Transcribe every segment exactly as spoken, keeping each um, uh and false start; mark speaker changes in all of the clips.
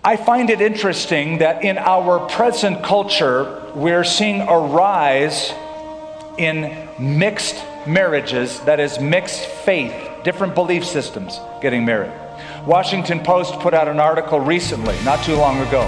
Speaker 1: I find it interesting that in our present culture, we're seeing a rise in mixed marriages, that is, mixed faith, different belief systems getting married. Washington Post put out an article recently, not too long ago,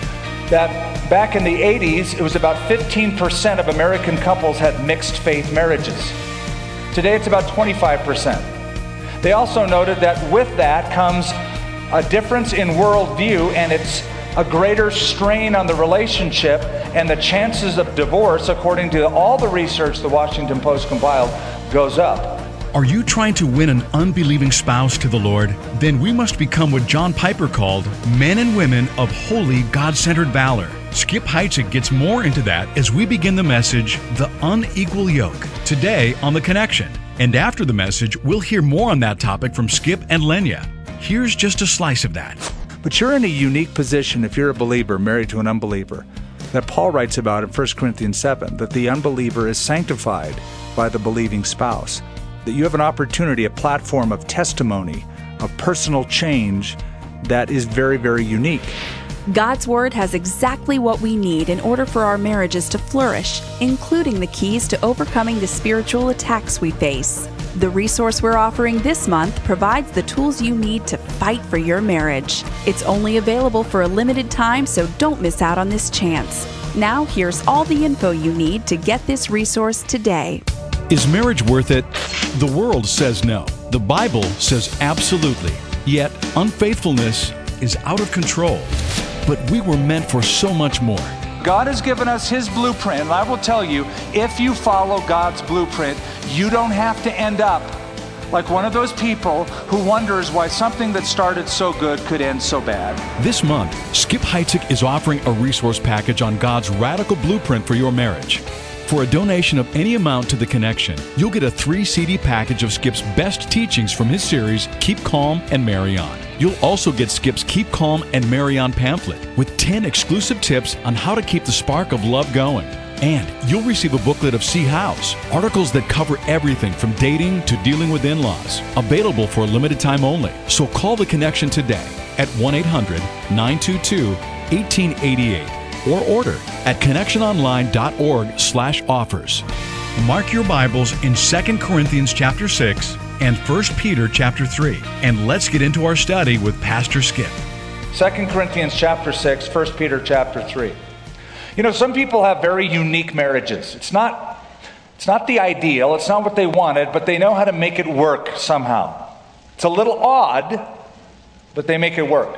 Speaker 1: that back in the eighties, it was about fifteen percent of American couples had mixed faith marriages. Today, it's about twenty-five percent. They also noted that with that comes a difference in worldview, and it's a greater strain on the relationship, and the chances of divorce, according to all the research the Washington Post compiled, goes up.
Speaker 2: Are you trying to win an unbelieving spouse to the Lord? Then we must become what John Piper called men and women of holy, God-centered valor. Skip Heitzig gets more into that as we begin the message, The Unequal Yoke, today on The Connection. And after the message, we'll hear more on that topic from Skip and Lenya. Here's just a slice of that.
Speaker 1: But you're in a unique position if you're a believer married to an unbeliever, that Paul writes about in First Corinthians seven, that the unbeliever is sanctified by the believing spouse, that you have an opportunity, a platform of testimony, of personal change that is very, very unique.
Speaker 3: God's Word has exactly what we need in order for our marriages to flourish, including the keys to overcoming the spiritual attacks we face. The resource we're offering this month provides the tools you need to fight for your marriage. It's only available for a limited time, so don't miss out on this chance. Now, here's all the info you need to get this resource today.
Speaker 2: Is marriage worth it? The world says no. The Bible says absolutely. Yet, unfaithfulness is out of control. But we were meant for so much more.
Speaker 1: God has given us His blueprint, and I will tell you, if you follow God's blueprint, you don't have to end up like one of those people who wonders why something that started so good could end so bad.
Speaker 2: This month, Skip Heitzig is offering a resource package on God's radical blueprint for your marriage. For a donation of any amount to The Connection, you'll get a three C D package of Skip's best teachings from his series, Keep Calm and Marry On. You'll also get Skip's Keep Calm and Marry On pamphlet with ten exclusive tips on how to keep the spark of love going. And you'll receive a booklet of See Hows, articles that cover everything from dating to dealing with in-laws, available for a limited time only. So call The Connection today at one eight hundred nine two two one eight eight eight or order at connectiononline.org slash offers. Mark your Bibles in Second Corinthians chapter six and First Peter chapter three, and let's get into our study with Pastor Skip.
Speaker 1: Second Corinthians chapter six, First Peter chapter three. You know, some people have very unique marriages. It's not, it's not the ideal, it's not what they wanted, but they know how to make it work somehow. It's a little odd, but they make it work.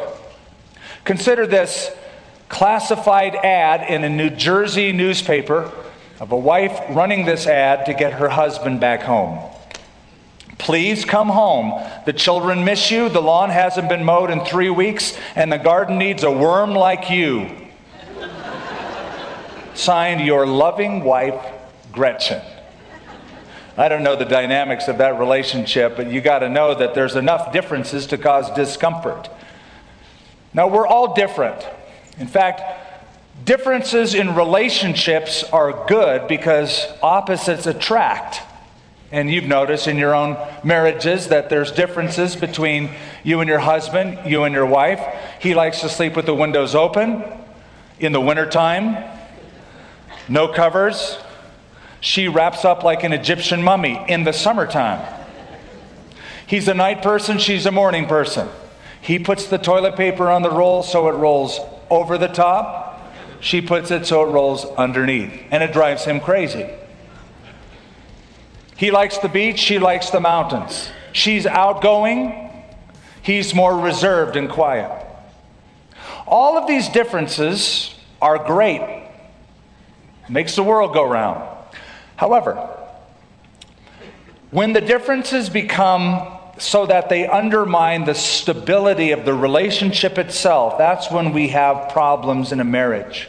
Speaker 1: Consider this classified ad in a New Jersey newspaper of a wife running this ad to get her husband back home. Please come home. The children miss you, the lawn hasn't been mowed in three weeks, and the garden needs a worm like you. Signed, your loving wife, Gretchen. I don't know the dynamics of that relationship, but you got to know that there's enough differences to cause discomfort. Now, we're all different. In fact, differences in relationships are good because opposites attract. And you've noticed in your own marriages that there's differences between you and your husband, you and your wife. He likes to sleep with the windows open in the wintertime, no covers. She wraps up like an Egyptian mummy in the summertime. He's a night person, she's a morning person. He puts the toilet paper on the roll so it rolls over the top. She puts it so it rolls underneath. And it drives him crazy. He likes the beach, she likes the mountains. She's outgoing, he's more reserved and quiet. All of these differences are great. Makes the world go round. However, when the differences become so that they undermine the stability of the relationship itself, that's when we have problems in a marriage.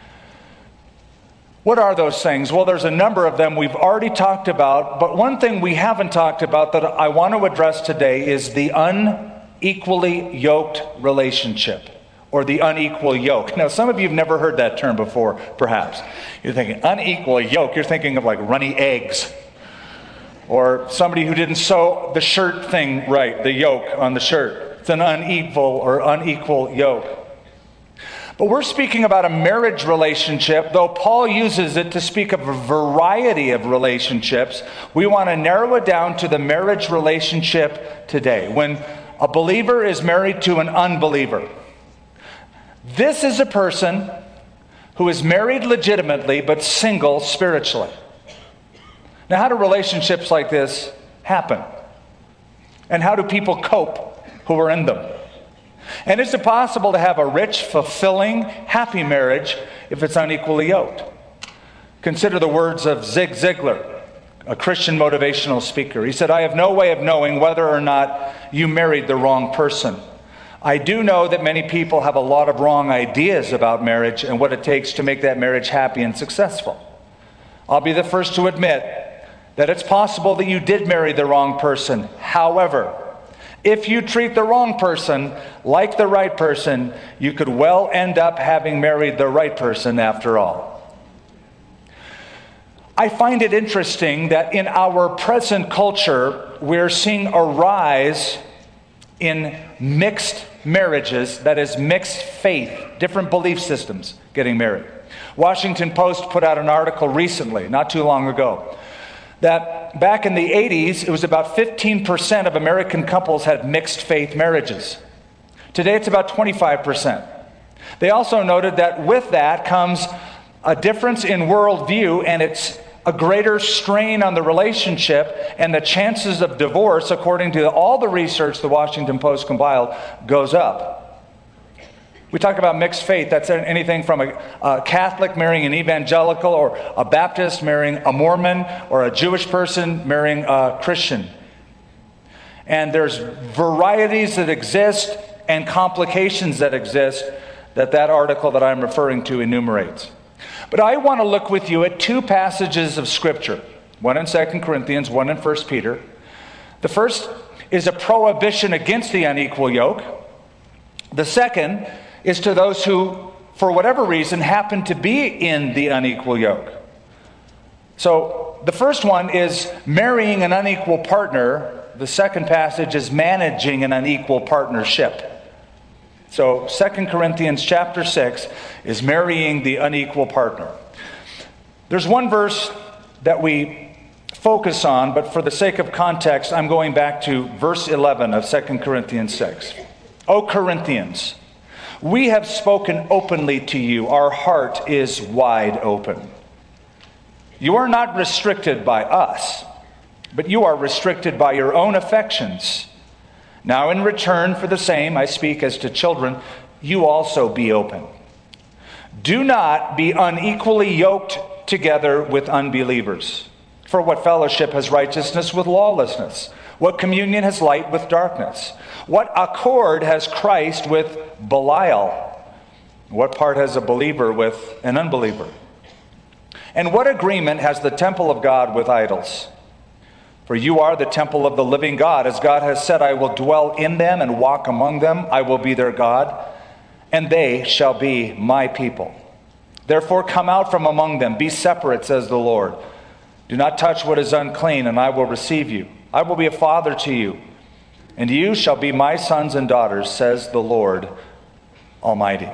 Speaker 1: What are those things? Well, there's a number of them we've already talked about, but one thing we haven't talked about that I want to address today is the unequally yoked relationship, or the unequal yoke. Now, some of you have never heard that term before, perhaps. You're thinking, unequal yoke, you're thinking of like runny eggs. Or somebody who didn't sew the shirt thing right, the yoke on the shirt. It's an unequal or unequal yoke. But we're speaking about a marriage relationship, though Paul uses it to speak of a variety of relationships. We want to narrow it down to the marriage relationship today. When a believer is married to an unbeliever, this is a person who is married legitimately but single spiritually. Now, how do relationships like this happen? And how do people cope who are in them? And is it possible to have a rich, fulfilling, happy marriage if it's unequally yoked? Consider the words of Zig Ziglar, a Christian motivational speaker. He said, "I have no way of knowing whether or not you married the wrong person. I do know that many people have a lot of wrong ideas about marriage and what it takes to make that marriage happy and successful. I'll be the first to admit that it's possible that you did marry the wrong person. However, if you treat the wrong person like the right person, you could well end up having married the right person after all." I find it interesting that in our present culture, we're seeing a rise in mixed marriages, that is, mixed faith, different belief systems getting married. Washington Post put out an article recently, not too long ago, that back in the eighties, it was about fifteen percent of American couples had mixed faith marriages. Today, it's about twenty-five percent. They also noted that with that comes a difference in worldview, and it's a greater strain on the relationship, and the chances of divorce, according to all the research the Washington Post compiled, goes up. We talk about mixed faith. That's anything from a, a Catholic marrying an evangelical, or a Baptist marrying a Mormon, or a Jewish person marrying a Christian. And there's varieties that exist and complications that exist that that article that I'm referring to enumerates. But I want to look with you at two passages of Scripture, one in Second Corinthians, one in First Peter. The first is a prohibition against the unequal yoke. The second is to those who, for whatever reason, happen to be in the unequal yoke. So the first one is marrying an unequal partner. The second passage is managing an unequal partnership. So Second Corinthians chapter six is marrying the unequal partner. There's one verse that we focus on, but for the sake of context, I'm going back to verse eleven of Second Corinthians six. O Corinthians, we have spoken openly to you. Our heart is wide open. You are not restricted by us, but you are restricted by your own affections. Now in return for the same, I speak as to children, you also be open. Do not be unequally yoked together with unbelievers. For what fellowship has righteousness with lawlessness? What communion has light with darkness? What accord has Christ with Belial? What part has a believer with an unbeliever? And what agreement has the temple of God with idols? For you are the temple of the living God. As God has said, I will dwell in them and walk among them. I will be their God, and they shall be my people. Therefore come out from among them. Be separate, says the Lord. Do not touch what is unclean, and I will receive you. I will be a father to you, and you shall be my sons and daughters, says the Lord Almighty.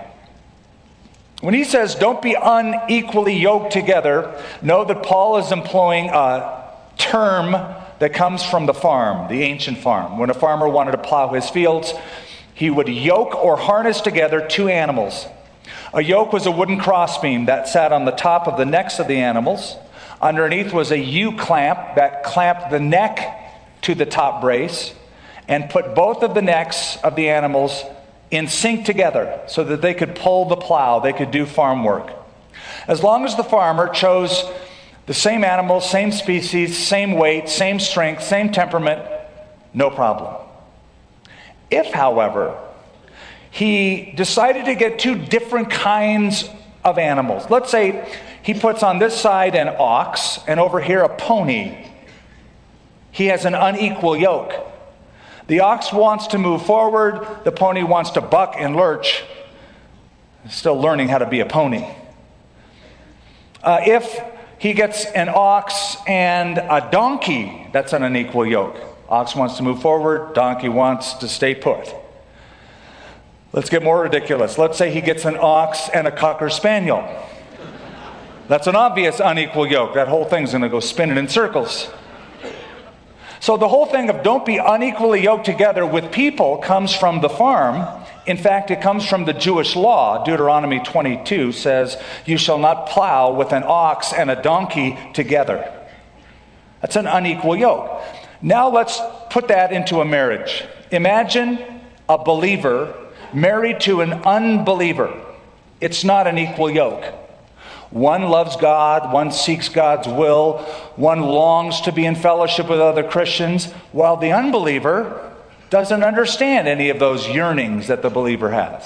Speaker 1: When he says, don't be unequally yoked together, know that Paul is employing a term that comes from the farm, the ancient farm. When a farmer wanted to plow his fields, he would yoke or harness together two animals. A yoke was a wooden crossbeam that sat on the top of the necks of the animals. Underneath was a U-clamp that clamped the neck to the top brace and put both of the necks of the animals in sync together so that they could pull the plow, they could do farm work. As long as the farmer chose the same animal, same species, same weight, same strength, same temperament, no problem. If, however, he decided to get two different kinds of animals, let's say he puts on this side an ox and over here a pony, he has an unequal yoke. The ox wants to move forward, the pony wants to buck and lurch, still learning how to be a pony. Uh, if he gets an ox and a donkey, that's an unequal yoke. Ox wants to move forward, donkey wants to stay put. Let's get more ridiculous. Let's say he gets an ox and a cocker spaniel. That's an obvious unequal yoke. That whole thing's going to go spinning in circles. So the whole thing of don't be unequally yoked together with people comes from the farm. In fact, it comes from the Jewish law. Deuteronomy twenty-two says, you shall not plow with an ox and a donkey together. That's an unequal yoke. Now let's put that into a marriage. Imagine a believer married to an unbeliever. It's not an equal yoke. One loves God, one seeks God's will, one longs to be in fellowship with other Christians, while the unbeliever doesn't understand any of those yearnings that the believer has.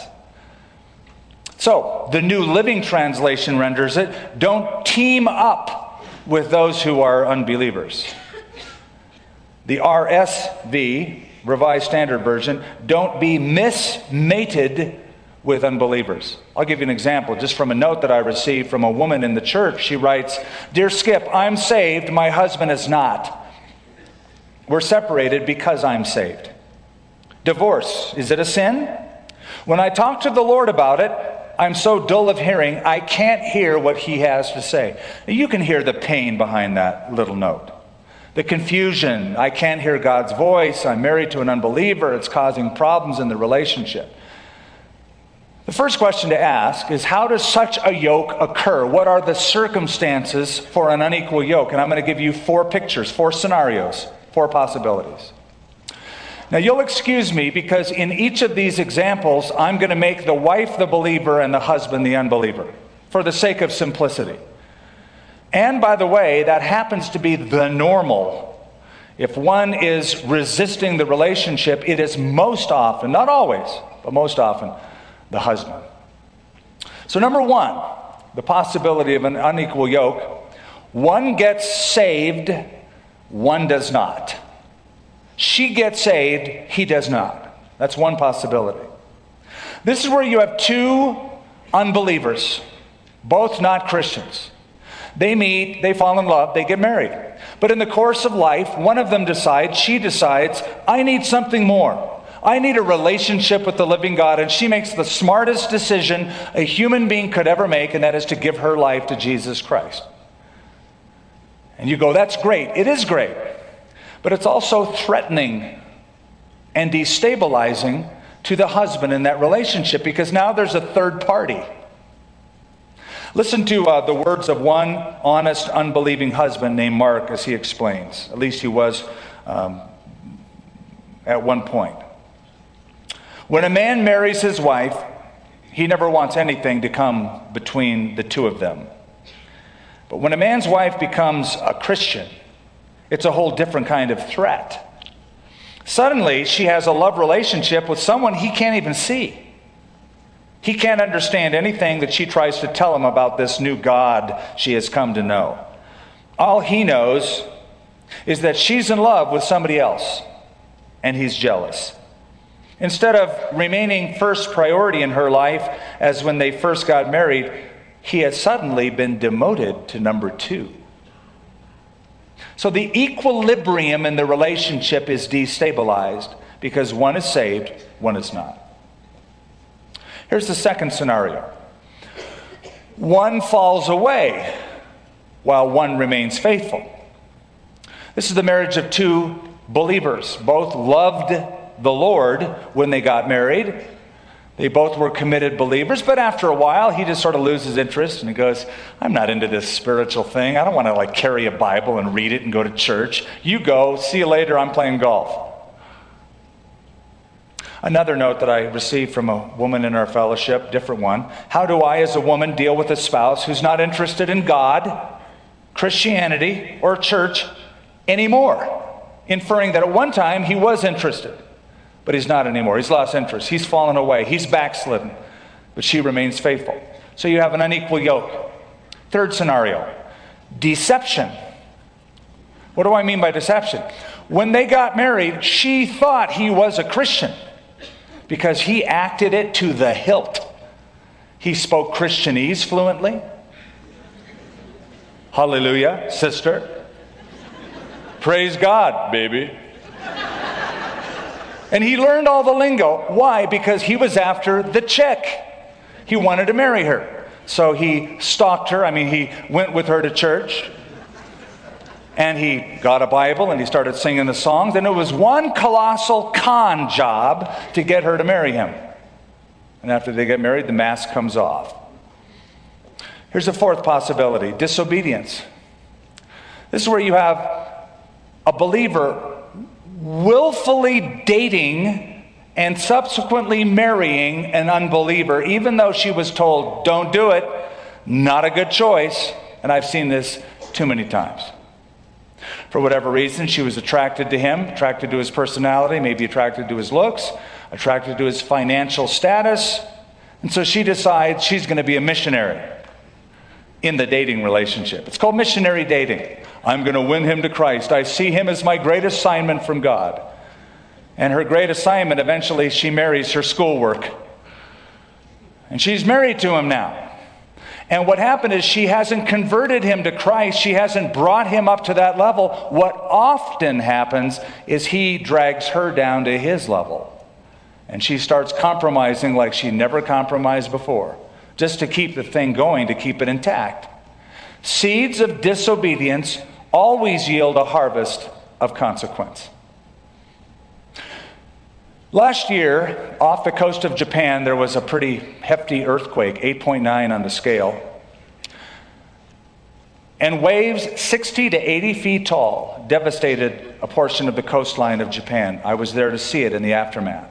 Speaker 1: So, the New Living Translation renders it, don't team up with those who are unbelievers. The R S V, Revised Standard Version, don't be mismated with unbelievers. I'll give you an example just from a note that I received from a woman in the church. She writes, Dear Skip, I'm saved, my husband is not. We're separated because I'm saved. Divorce, is it a sin? When I talk to the Lord about it, I'm so dull of hearing, I can't hear what he has to say. You can hear the pain behind that little note. The confusion, I can't hear God's voice, I'm married to an unbeliever, it's causing problems in the relationship. The first question to ask is, how does such a yoke occur? What are the circumstances for an unequal yoke? And I'm going to give you four pictures, four scenarios, four possibilities. Now you'll excuse me because in each of these examples, I'm going to make the wife the believer and the husband the unbeliever, for the sake of simplicity. And by the way, that happens to be the normal. If one is resisting the relationship, it is most often, not always, but most often, the husband. So number one, the possibility of an unequal yoke. One gets saved, one does not. She gets saved, he does not. That's one possibility. This is where you have two unbelievers, both not Christians. They meet, they fall in love, they get married. But in the course of life, one of them decides, she decides, I need something more. I need a relationship with the living God, and she makes the smartest decision a human being could ever make, and that is to give her life to Jesus Christ. And you go, that's great. It is great. But it's also threatening and destabilizing to the husband in that relationship, because now there's a third party. Listen to uh, the words of one honest, unbelieving husband named Mark as he explains. At least he was um, at one point. When a man marries his wife, he never wants anything to come between the two of them. But when a man's wife becomes a Christian, it's a whole different kind of threat. Suddenly, she has a love relationship with someone he can't even see. He can't understand anything that she tries to tell him about this new God she has come to know. All he knows is that she's in love with somebody else, and he's jealous. Instead of remaining first priority in her life, as when they first got married, he has suddenly been demoted to number two. So the equilibrium in the relationship is destabilized because one is saved, one is not. Here's the second scenario. One falls away while one remains faithful. This is the marriage of two believers. Both loved the Lord when they got married. They both were committed believers, but after a while, he just sort of loses interest and he goes, I'm not into this spiritual thing. I don't want to like carry a Bible and read it and go to church. You go, see you later, I'm playing golf. Another note that I received from a woman in our fellowship, different one. How do I, as a woman, deal with a spouse who's not interested in God, Christianity, or church anymore? Inferring that at one time he was interested, but he's not anymore. He's lost interest. He's fallen away. He's backslidden, but she remains faithful. So you have an unequal yoke. Third scenario, deception. What do I mean by deception? When they got married, she thought he was a Christian because he acted it to the hilt. He spoke Christianese fluently. Hallelujah, sister. Praise God, baby. And he learned all the lingo. Why? Because he was after the chick. He wanted to marry her. So he stalked her. I mean, he went with her to church. And he got a Bible and he started singing the songs. And it was one colossal con job to get her to marry him. And after they get married, the mask comes off. Here's a fourth possibility: disobedience. This is where you have a believer willfully dating and subsequently marrying an unbeliever, even though she was told, don't do it, not a good choice. And I've seen this too many times. For whatever reason, she was attracted to him, attracted to his personality, maybe attracted to his looks, attracted to his financial status. And so she decides she's going to be a missionary in the dating relationship. It's called missionary dating. I'm going to win him to Christ. I see him as my great assignment from God. And her great assignment, eventually she marries her schoolwork. And she's married to him now. And what happened is she hasn't converted him to Christ. She hasn't brought him up to that level. What often happens is he drags her down to his level. And she starts compromising like she never compromised before, just to keep the thing going, to keep it intact. Seeds of disobedience always yield a harvest of consequence. Last year, off the coast of Japan, there was a pretty hefty earthquake, eight point nine on the scale. And waves sixty to eighty feet tall devastated a portion of the coastline of Japan. I was there to see it in the aftermath.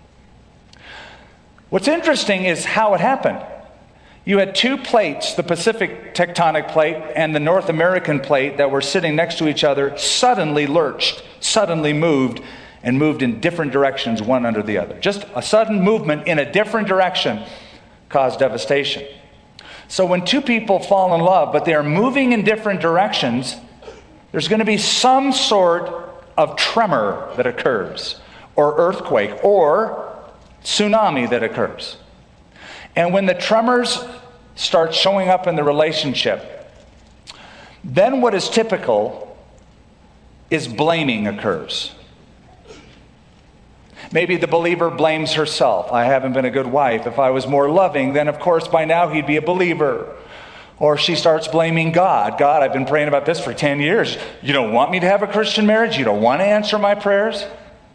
Speaker 1: What's interesting is how it happened. You had two plates, the Pacific tectonic plate and the North American plate, that were sitting next to each other, suddenly lurched, suddenly moved, and moved in different directions, one under the other. Just a sudden movement in a different direction caused devastation. So when two people fall in love, but they are moving in different directions, there's going to be some sort of tremor that occurs, or earthquake, or tsunami that occurs. And when the tremors start showing up in the relationship, then what is typical is blaming occurs. Maybe the believer blames herself. I haven't been a good wife. If I was more loving, then of course by now he'd be a believer. Or she starts blaming God. God, I've been praying about this for ten years. You don't want me to have a Christian marriage? You don't want to answer my prayers?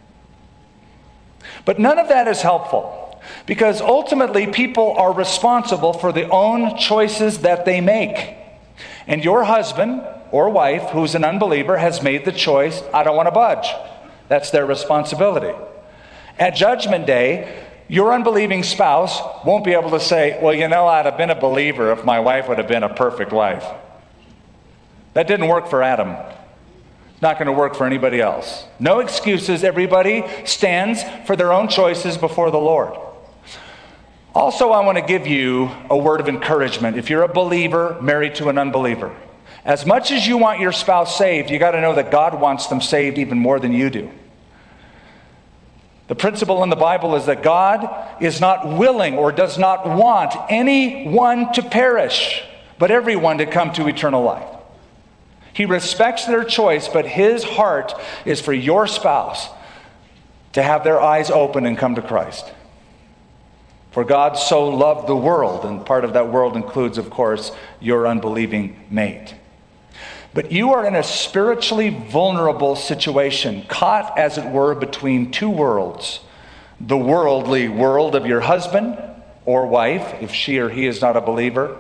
Speaker 1: But none of that is helpful. Because ultimately, people are responsible for the own choices that they make. And your husband or wife, who's an unbeliever, has made the choice, I don't want to budge. That's their responsibility. At Judgment Day, your unbelieving spouse won't be able to say, well, you know, I'd have been a believer if my wife would have been a perfect wife. That didn't work for Adam. It's not going to work for anybody else. No excuses. Everybody stands for their own choices before the Lord. Also, I want to give you a word of encouragement. If you're a believer married to an unbeliever, as much as you want your spouse saved, you got to know that God wants them saved even more than you do. The principle in the Bible is that God is not willing or does not want anyone to perish, but everyone to come to eternal life. He respects their choice, but his heart is for your spouse to have their eyes open and come to Christ. For God so loved the world, and part of that world includes, of course, your unbelieving mate. But you are in a spiritually vulnerable situation, caught, as it were, between two worlds. The worldly world of your husband or wife, if she or he is not a believer,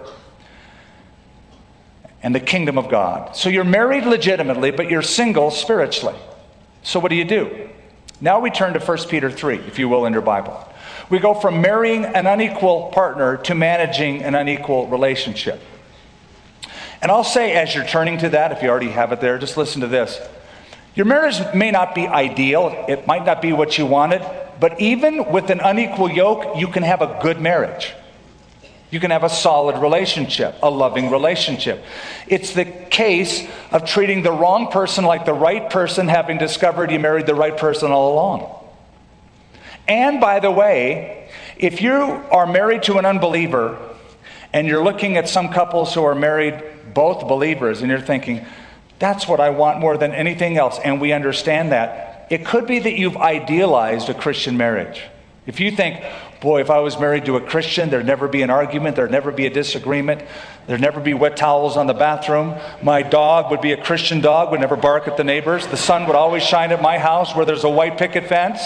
Speaker 1: and the kingdom of God. So you're married legitimately, but you're single spiritually. So what do you do? Now we turn to First Peter three, if you will, in your Bible. We go from marrying an unequal partner to managing an unequal relationship. And I'll say, as you're turning to that, if you already have it there, just listen to this. Your marriage may not be ideal. It might not be what you wanted. But even with an unequal yoke, you can have a good marriage. You can have a solid relationship, a loving relationship. It's the case of treating the wrong person like the right person, having discovered you married the right person all along. And by the way, if you are married to an unbeliever and you're looking at some couples who are married both believers and you're thinking, that's what I want more than anything else, and we understand that, it could be that you've idealized a Christian marriage. If you think, boy, if I was married to a Christian, there'd never be an argument, there'd never be a disagreement, there'd never be wet towels on the bathroom, my dog would be a Christian dog, would never bark at the neighbors, the sun would always shine at my house where there's a white picket fence.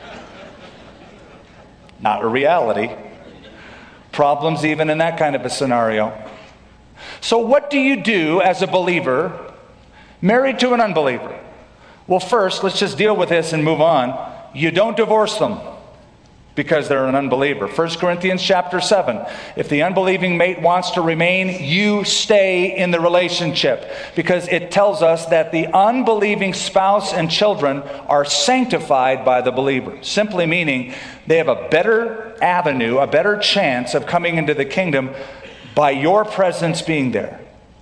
Speaker 1: Not a reality. Problems even in that kind of a scenario. So what do you do as a believer married to an unbeliever? Well, first, let's just deal with this and move on. You don't divorce them because they're an unbeliever. First Corinthians chapter seven. If the unbelieving mate wants to remain, you stay in the relationship, because it tells us that the unbelieving spouse and children are sanctified by the believer. Simply meaning they have a better avenue, a better chance of coming into the kingdom by your presence being there.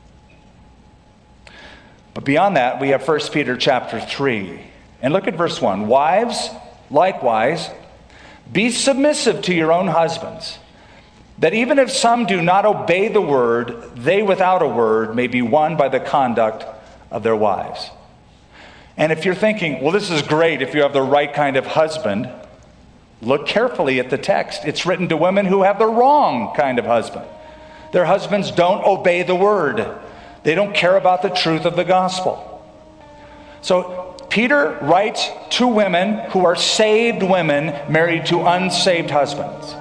Speaker 1: But beyond that, we have First Peter chapter three. And look at verse one. Wives, likewise, be submissive to your own husbands, that even if some do not obey the word, they without a word may be won by the conduct of their wives. And if you're thinking, well, this is great if you have the right kind of husband, look carefully at the text. It's written to women who have the wrong kind of husband. Their husbands don't obey the word. They don't care about the truth of the gospel. So Peter writes to women who are saved women married to unsaved husbands.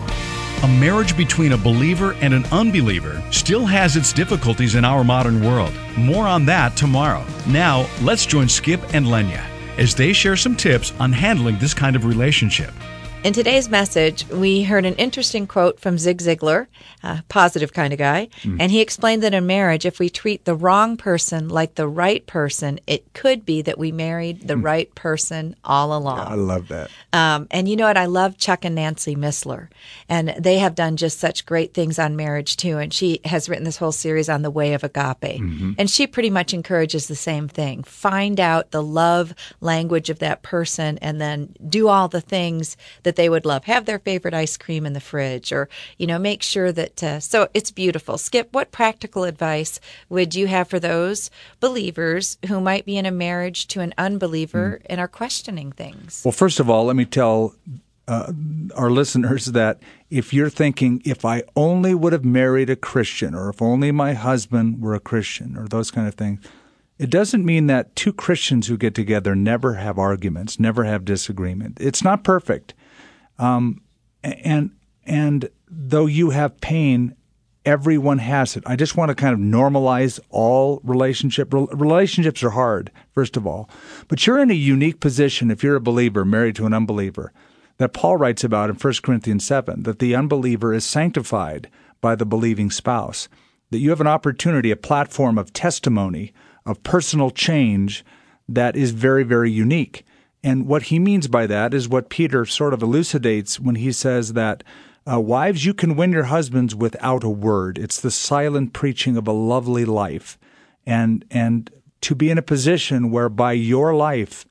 Speaker 2: A marriage between a believer and an unbeliever still has its difficulties in our modern world. More on that tomorrow. Now, let's join Skip and Lenya as they share some tips on handling this kind of relationship.
Speaker 4: In today's message, we heard an interesting quote from Zig Ziglar, a positive kind of guy, mm. and he explained that in marriage, if we treat the wrong person like the right person, it could be that we married the mm. right person all along.
Speaker 5: Yeah, I love that.
Speaker 4: Um, and you know what? I love Chuck and Nancy Missler, and they have done just such great things on marriage, too, and she has written this whole series on the way of agape, mm-hmm. and she pretty much encourages the same thing. Find out the love language of that person, and then do all the things that they would love. Have their favorite ice cream in the fridge, or, you know, make sure that, uh, so it's beautiful. Skip, what practical advice would you have for those believers who might be in a marriage to an unbeliever mm. and are questioning things?
Speaker 5: Well, first of all, let me tell uh, our listeners that if you're thinking, if I only would have married a Christian, or if only my husband were a Christian, or those kind of things, it doesn't mean that two Christians who get together never have arguments, never have disagreement. It's not perfect. Um, and, and though you have pain, everyone has it. I just want to kind of normalize all relationship. Relationships are hard, first of all, but you're in a unique position if you're a believer married to an unbeliever that Paul writes about in First Corinthians seven, that the unbeliever is sanctified by the believing spouse, that you have an opportunity, a platform of testimony, of personal change that is very, very unique. And what he means by that is what Peter sort of elucidates when he says that, uh, wives, you can win your husbands without a word. It's the silent preaching of a lovely life. And and to be in a position where by your life,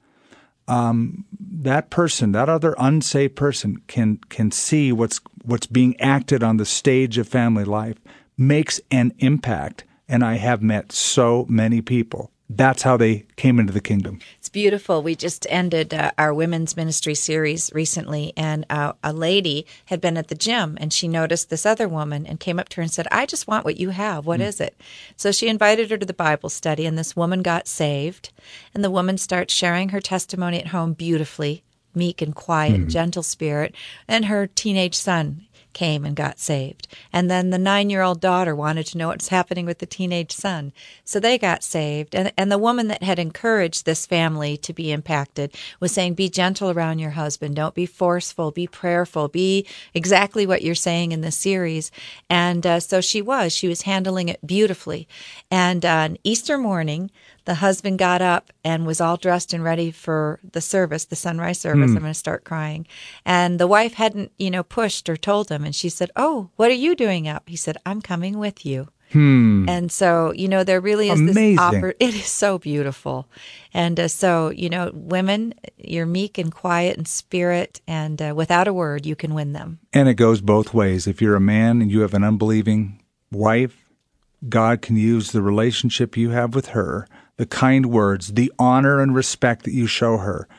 Speaker 5: um, that person, that other unsaved person can can see what's what's being acted on the stage of family life, makes an impact. And I have met so many people. That's how they came into the kingdom.
Speaker 4: It's beautiful. We just ended uh, our women's ministry series recently, and uh, a lady had been at the gym, and she noticed this other woman and came up to her and said, I just want what you have. What mm. is it? So she invited her to the Bible study, and this woman got saved, and the woman starts sharing her testimony at home beautifully, meek and quiet, mm. gentle spirit, and her teenage son came and got saved. And then the nine-year-old daughter wanted to know what's happening with the teenage son. So they got saved. And, and the woman that had encouraged this family to be impacted was saying, be gentle around your husband. Don't be forceful. Be prayerful. Be exactly what you're saying in this series. And uh, so she was. She was handling it beautifully. And on Easter morning, the husband got up and was all dressed and ready for the service, the sunrise service. Mm. I'm going to start crying. And the wife hadn't, you know, pushed or told him. And she said, oh, what are you doing up? He said, I'm coming with you.
Speaker 5: Hmm.
Speaker 4: And so, you know, there really is
Speaker 5: Amazing.
Speaker 4: this offer. It is so beautiful. And uh, so, you know, women, you're meek and quiet in spirit, and uh, without a word, you can win them.
Speaker 5: And it goes both ways. If you're a man and you have an unbelieving wife, God can use the relationship you have with her, the kind words, the honor and respect that you show her,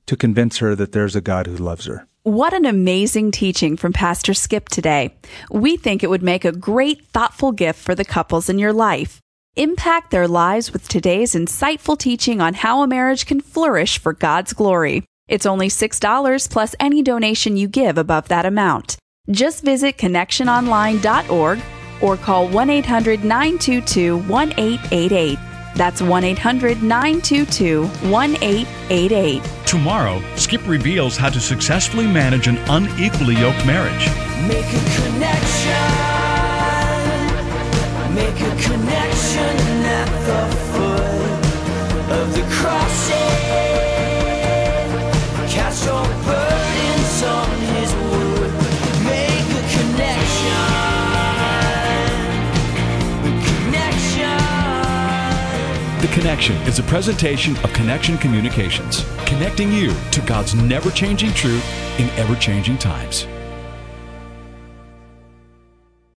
Speaker 5: to convince her that there's a God who loves her.
Speaker 3: What an amazing teaching from Pastor Skip today. We think it would make a great, thoughtful gift for the couples in your life. Impact their lives with today's insightful teaching on how a marriage can flourish for God's glory. It's only six dollars plus any donation you give above that amount. Just visit connection online dot org or call one eight hundred nine two two one eight eight eight. That's one eight hundred nine two two one eight eight eight.
Speaker 2: Tomorrow, Skip reveals how to successfully manage an unequally yoked marriage.
Speaker 6: Make a connection. Make a connection at the foot of the cross. Cast your burdens on his wood. Make a connection.
Speaker 2: The Connection is a presentation of Connection Communications, connecting you to God's never-changing truth in ever-changing times.